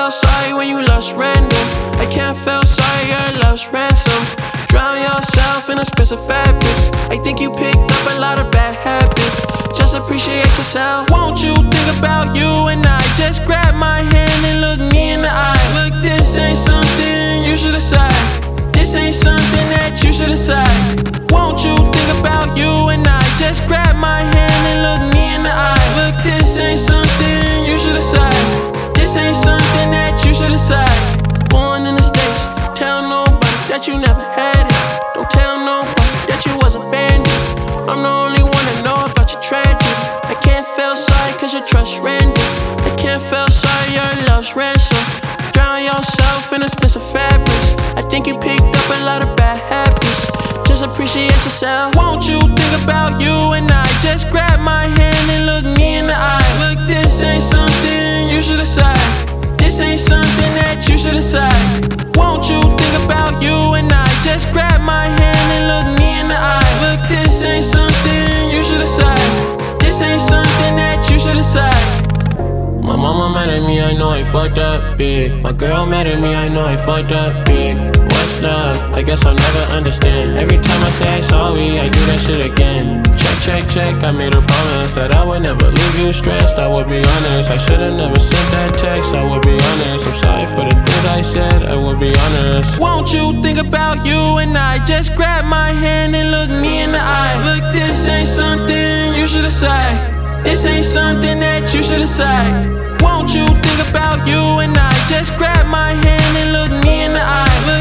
feel sorry when you lost random. I can't feel sorry, your love's ransom. Drown yourself in expensive fabrics. I think you picked up a lot of bad habits. Just appreciate yourself. Won't you think about you and I? Just grab my hand and look me in the eye. Look, this ain't something you should decide. This ain't something that you should decide. Won't you think about you and I? Just grab my hand and look me in the eye. Look, this ain't something you should decide. This ain't something that you should decide. Born in the States, tell nobody that you never had it. Don't tell nobody that you was abandoned. I'm the only one that know about your tragedy. I can't feel sorry cause your trust random. I can't feel sorry, your love's ransom. Drown yourself in expensive fabrics. I think you picked up a lot of bad habits. Just appreciate yourself. Won't you think about you and I? Just grab my hand and look me in the eye. Look, this ain't something you should decide. This ain't something that you should decide. Won't you think about you and I? Just grab my hand and look me in the eye. Look, this ain't something you should decide. This ain't something that you should decide. My mama mad at me, I know I fucked up big. My girl mad at me, I know I fucked up big. What's love? I guess I'll never understand. Every time I say I'm sorry, I do that shit again. Check, check, check, I made a promise that I would never leave you stressed. I would be honest, I should've never sent that text. I would be honest, I'm sorry for the things I said. I would be honest. Won't you think about you and I? Just grab my hand and look me in the eye. Look, this ain't something you should decide. This ain't something that you should decide. Won't you think about you and I? Just grab my hand and look me in the eye. Look,